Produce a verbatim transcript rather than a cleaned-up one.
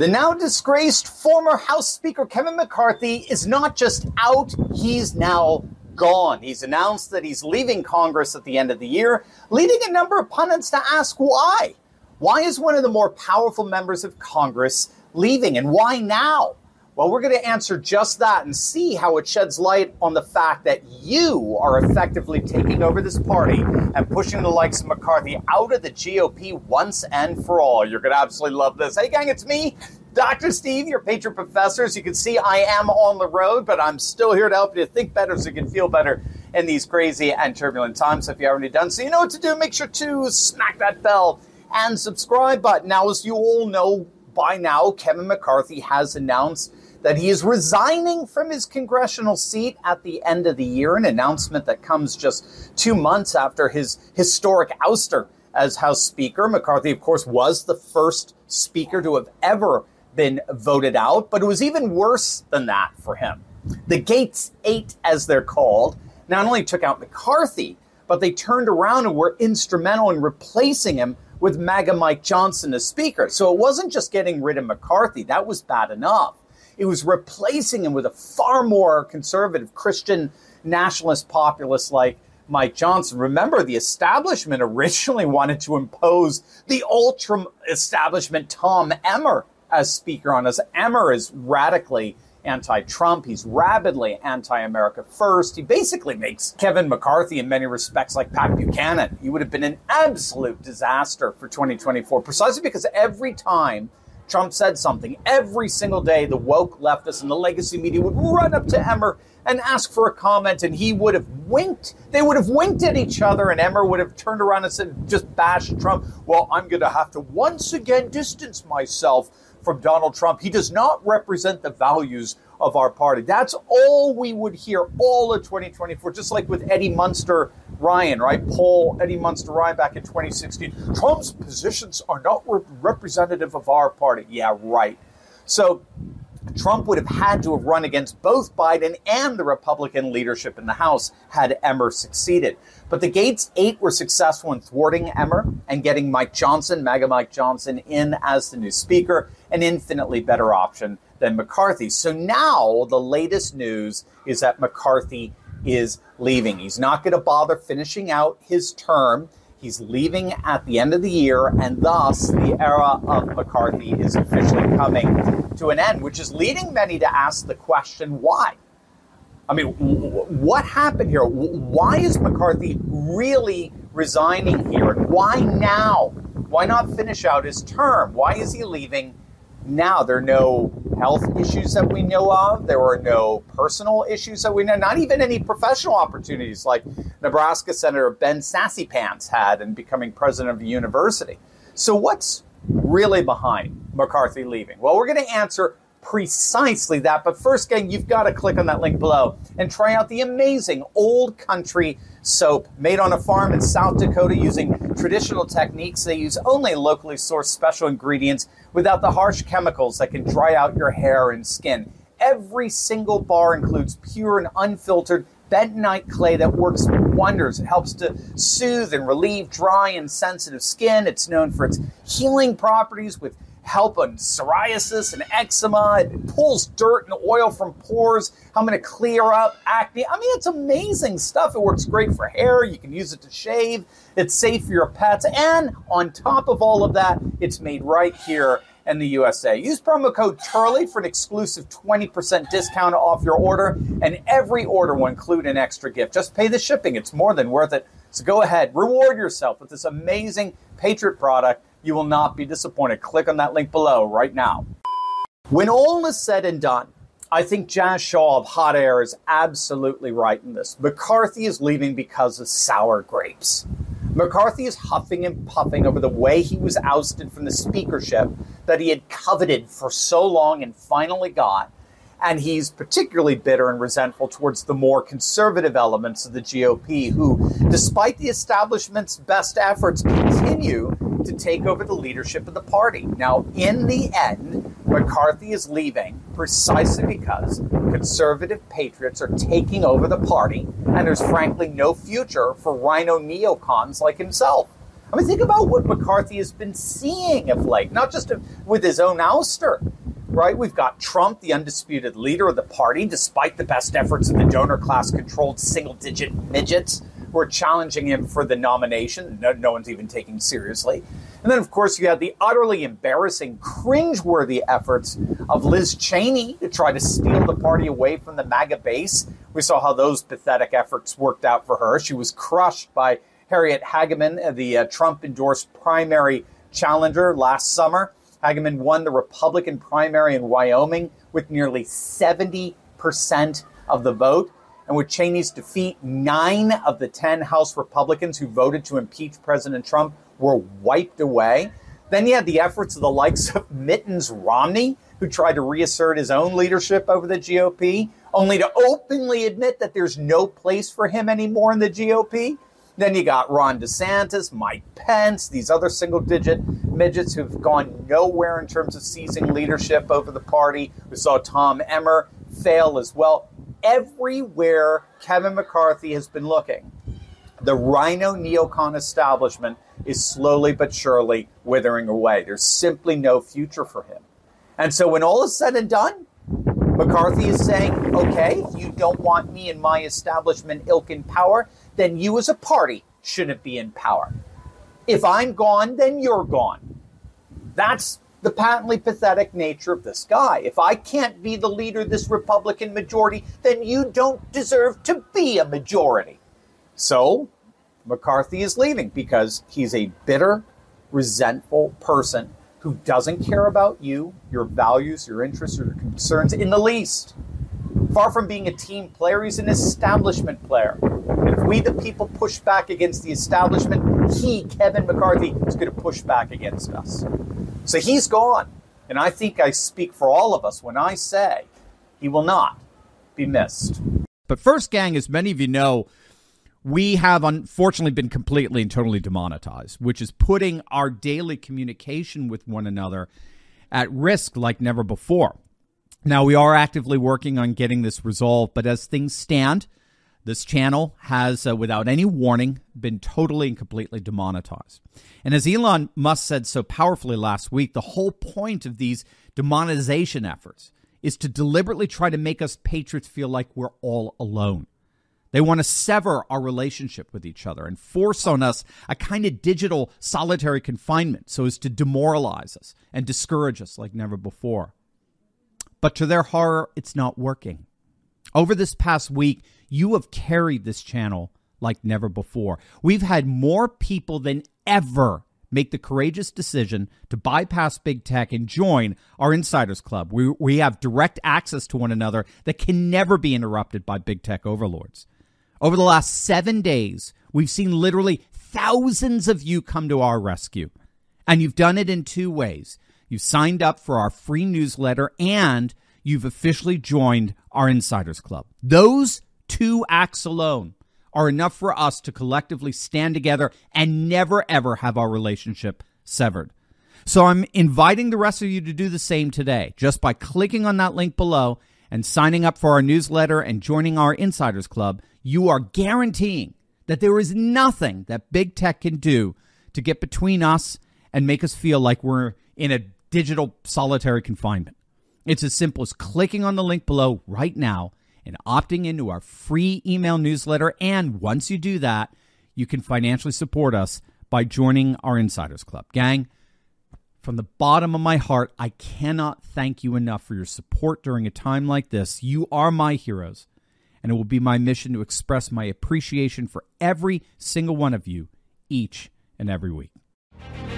The now disgraced former House Speaker Kevin McCarthy is not just out, he's now gone. He's announced that he's leaving Congress at the end of the year, leading a number of pundits to ask why. Why is one of the more powerful members of Congress leaving, and why now? Well, we're going to answer just that and see how it sheds light on the fact that you are effectively taking over this party and pushing the likes of McCarthy out of the G O P once and for all. You're going to absolutely love this. Hey, gang, it's me, Doctor Steve, your Patriot Professor. As you can see, I am on the road, but I'm still here to help you think better so you can feel better in these crazy and turbulent times. So if you haven't already done so, you know what to do. Make sure to smack that bell and subscribe button. Now, as you all know by now, Kevin McCarthy has announced that he is resigning from his congressional seat at the end of the year, an announcement that comes just two months after his historic ouster as House Speaker. McCarthy, of course, was the first speaker to have ever been voted out, but it was even worse than that for him. The Gates Eight, as they're called, not only took out McCarthy, but they turned around and were instrumental in replacing him with MAGA Mike Johnson as Speaker. So it wasn't just getting rid of McCarthy. That was bad enough. It was replacing him with a far more conservative Christian nationalist populist like Mike Johnson. Remember, the establishment originally wanted to impose the ultra establishment Tom Emmer as Speaker on us. Emmer is radically anti-Trump. He's rabidly anti-America first. He basically makes Kevin McCarthy in many respects like Pat Buchanan. He would have been an absolute disaster for twenty twenty-four, precisely because every time Trump said something, every single day the woke leftists and the legacy media would run up to Emmer and ask for a comment, and he would have winked. They would have winked at each other, and Emmer would have turned around and said, just bashed Trump. Well, I'm going to have to once again distance myself from Donald Trump. He does not represent the values of our party. That's all we would hear all of twenty twenty-four, just like with Eddie Munster Ryan, right? Poll Eddie Munster Ryan back in twenty sixteen. Trump's positions are not re- representative of our party. Yeah, right. So Trump would have had to have run against both Biden and the Republican leadership in the House had Emmer succeeded. But the Gates Eight were successful in thwarting Emmer and getting Mike Johnson, MAGA Mike Johnson, in as the new Speaker, an infinitely better option than McCarthy. So now the latest news is that McCarthy is leaving. He's not going to bother finishing out his term. He's leaving at the end of the year, and thus the era of McCarthy is officially coming to an end, which is leading many to ask the question, why? I mean, w- what happened here? W- why is McCarthy really resigning here? And why now? Why not finish out his term? Why is he leaving now? There are no health issues that we know of. There are no personal issues that we know, not even any professional opportunities like Nebraska Senator Ben Sassypants had in becoming president of the university. So what's really behind McCarthy leaving? Well, we're going to answer precisely that. But first, gang, you've got to click on that link below and try out the amazing Old Country soap made on a farm in South Dakota using traditional techniques. They use only locally sourced special ingredients without the harsh chemicals that can dry out your hair and skin. Every single bar includes pure and unfiltered bentonite clay that works wonders. It helps to soothe and relieve dry and sensitive skin. It's known for its healing properties with help on psoriasis and eczema. It pulls dirt and oil from pores. I'm going to clear up acne. I mean, it's amazing stuff. It works great for hair. You can use it to shave. It's safe for your pets. And on top of all of that, it's made right here in the U S A. Use promo code Turley for an exclusive twenty percent discount off your order. And every order will include an extra gift. Just pay the shipping. It's more than worth it. So go ahead, reward yourself with this amazing Patriot product. You will not be disappointed. Click on that link below right now. When all is said and done, I think Jazz Shaw of Hot Air is absolutely right in this. McCarthy is leaving because of sour grapes. McCarthy is huffing and puffing over the way he was ousted from the speakership that he had coveted for so long and finally got. And he's particularly bitter and resentful towards the more conservative elements of the G O P who, despite the establishment's best efforts, continue to take over the leadership of the party. Now, in the end, McCarthy is leaving precisely because conservative patriots are taking over the party, and there's frankly no future for rhino neocons like himself. I mean, think about what McCarthy has been seeing of late, not just with his own ouster, right? We've got Trump, the undisputed leader of the party, despite the best efforts of the donor class-controlled single-digit midgets who are challenging him for the nomination. No, no one's even taking seriously. And then, of course, you had the utterly embarrassing, cringeworthy efforts of Liz Cheney to try to steal the party away from the MAGA base. We saw how those pathetic efforts worked out for her. She was crushed by Harriet Hageman, the uh, Trump-endorsed primary challenger last summer. Hageman won the Republican primary in Wyoming with nearly seventy percent of the vote. And with Cheney's defeat, nine of the ten House Republicans who voted to impeach President Trump were wiped away. Then you had the efforts of the likes of Mittens Romney, who tried to reassert his own leadership over the G O P, only to openly admit that there's no place for him anymore in the G O P. Then you got Ron DeSantis, Mike Pence, these other single-digit midgets who've gone nowhere in terms of seizing leadership over the party. We saw Tom Emmer fail as well. Everywhere Kevin McCarthy has been looking, the Rhino neocon establishment is slowly but surely withering away. There's simply no future for him. And so when all is said and done, McCarthy is saying, okay, if you don't want me and my establishment ilk in power, then you as a party shouldn't be in power. If I'm gone, then you're gone. That's the patently pathetic nature of this guy. If I can't be the leader of this Republican majority, then you don't deserve to be a majority. So McCarthy is leaving because he's a bitter, resentful person who doesn't care about you, your values, your interests, or your concerns in the least. Far from being a team player, he's an establishment player. And if we, the people, push back against the establishment, he, Kevin McCarthy, is going to push back against us. So he's gone. And I think I speak for all of us when I say he will not be missed. But first, gang, as many of you know, we have unfortunately been completely and totally demonetized, which is putting our daily communication with one another at risk like never before. Now, we are actively working on getting this resolved, but as things stand, this channel has, uh, without any warning, been totally and completely demonetized. And as Elon Musk said so powerfully last week, the whole point of these demonetization efforts is to deliberately try to make us patriots feel like we're all alone. They want to sever our relationship with each other and force on us a kind of digital solitary confinement so as to demoralize us and discourage us like never before. But to their horror, it's not working. Over this past week, you have carried this channel like never before. We've had more people than ever make the courageous decision to bypass big tech and join our Insiders Club. We, we have direct access to one another that can never be interrupted by big tech overlords. Over the last seven days, we've seen literally thousands of you come to our rescue. And you've done it in two ways. You've signed up for our free newsletter and you've officially joined our Insiders Club. Those two acts alone are enough for us to collectively stand together and never, ever have our relationship severed. So I'm inviting the rest of you to do the same today, just by clicking on that link below and signing up for our newsletter and joining our Insiders Club. You are guaranteeing that there is nothing that big tech can do to get between us and make us feel like we're in a digital solitary confinement. It's as simple as clicking on the link below right now and opting into our free email newsletter. And once you do that, you can financially support us by joining our Insiders Club. Gang, from the bottom of my heart, I cannot thank you enough for your support during a time like this. You are my heroes, and it will be my mission to express my appreciation for every single one of you each and every week.